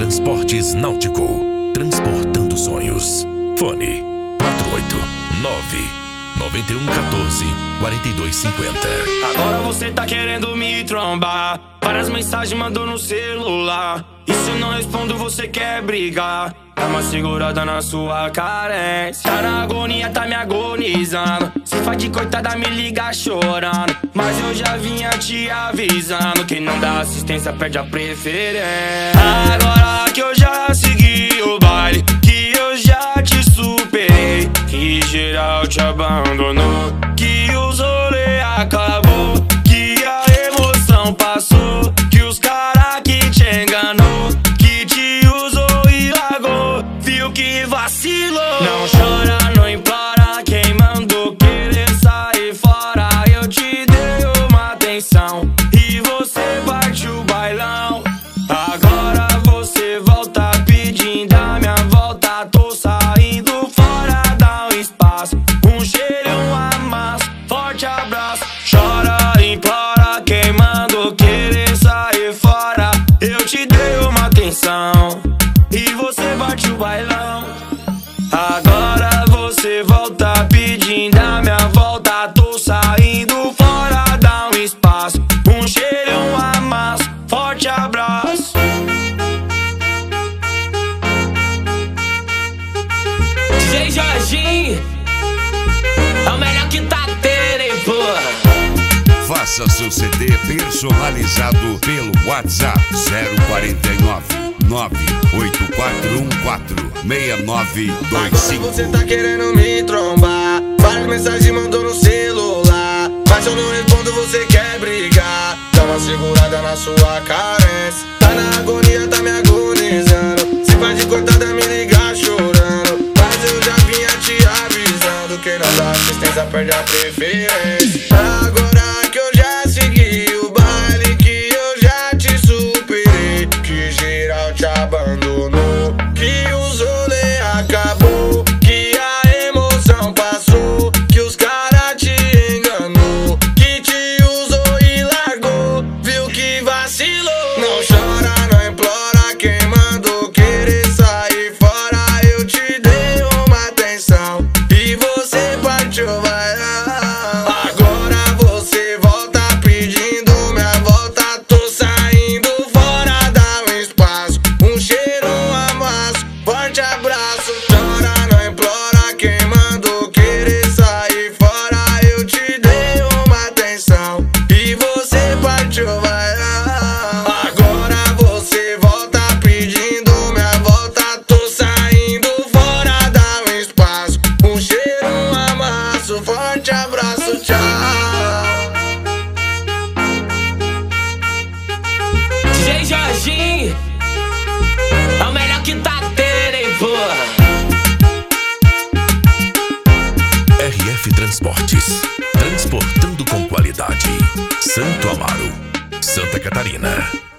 Transportes Náutico, transportando sonhos. Fone 489-9114-4250. Agora você tá querendo me trombar, várias mensagens mandou no celular. E se eu não respondo você quer brigar? Dá uma segurada na sua carência. Tá na agonia, tá me agonizando. Se faz de coitada, me liga chorando. Mas eu já vinha te avisando, quem não dá assistência perde a preferência. Agora que eu já segui o baile, que eu já te superei, que geral te abandonou, que os rolê acabou, que a emoção passou, que os cara que te enganou, que te usou e largou, viu que vacilou. Não chora, não implora, quem mandou querer sair fora? Eu te dei uma atenção e você partiu o bailão. Agora você volta pedindo a minha volta. Tô saindo fora, dá um espaço, um cheiro, um amasso, forte abraço. Chora, implora, quem mandou querer sair fora? Eu te dei uma atenção e você bate o bailão. Agora você volta pedindo a minha volta. Tô saindo fora, dá um espaço, um cheiro, um amasso, forte abraço. DJ Jorginho é o melhor que tá tendo, hein, porra. Faça seu CD personalizado pelo WhatsApp 049-98414-6925. Você tá querendo me trombar, várias mensagens mandou no celular. Mas se eu não respondo você quer brigar. Dá uma segurada na sua carência. Tá na agonia, tá me agonizando. Se faz de coitada, me liga chorando. Mas eu já vinha te avisando, quem não dá assistência perde a preferência. Agora que eu já segui o baile, que eu já te superei, que geral te abandonou, que os rolê acabou, que a emoção passou, que os cara te enganou, que te usou e largou, viu que vacilou. Não chora, não implora, quem mandou querer sair fora? Eu te dei uma atenção e você partiu bailar. Agora você volta pedindo minha volta. Tô saindo fora, dá um espaço, um cheiro, um amasso, forte abraço. Chora, não implora, quem mandou querer sair fora? Eu te dei uma atenção e você partiu bailar. Agora você volta pedindo minha volta. Tô saindo fora, dá um espaço, um cheiro, um amasso, forte abraço, tchau. DJ Jorginho é o melhor que tá tendo, hein, porra. RF Transportes, transportando com qualidade. Santo Amaro, Santa Catarina.